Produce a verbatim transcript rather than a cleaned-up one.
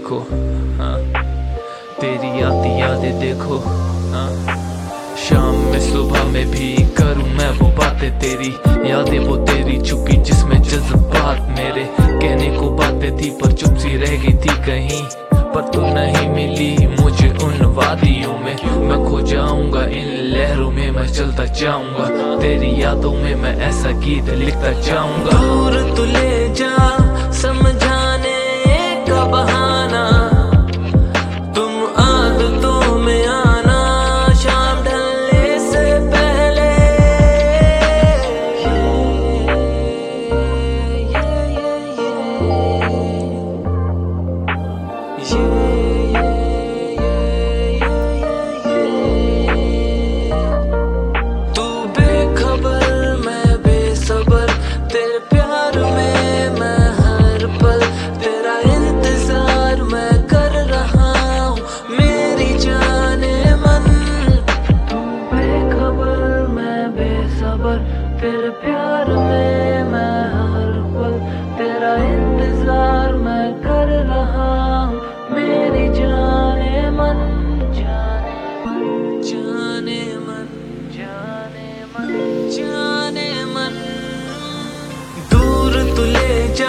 देखो, हाँ तेरी आती यादें देखो, हाँ शाम में सुबह में भी करूँ मैं वो बातें तेरी, यादें वो तेरी चुकी जिसमें जज्बात मेरे। कहने को बातें थी पर चुप सी रह गई थी कहीं, पर तू नहीं मिली मुझे उन वादियों में। मैं खो जाऊंगा इन लहरों में, मैं चलता जाऊंगा तेरी यादों में, मैं ऐसा गीत लिखता जाऊंगा। दूर तू ले जा समझाने का बहाना, तुम आदतों में आना शाम ढलने से पहले। ये, ये, ये, ये, ये, तू बेखबर मैं बेसबर, तेरे प्यार में मैं हर पल, तेरा इंतजार मैं कर रहा हूँ मेरी जाने मन। तू बेखबर मैं बेसबर, तेरे प्यार में मैं हर पल, तेरा इंतजार मैं कर रहा हूँ मेरी जाने मन। जाने मन, जाने मन, जाने मन, जाने मन। दूर तू ले जा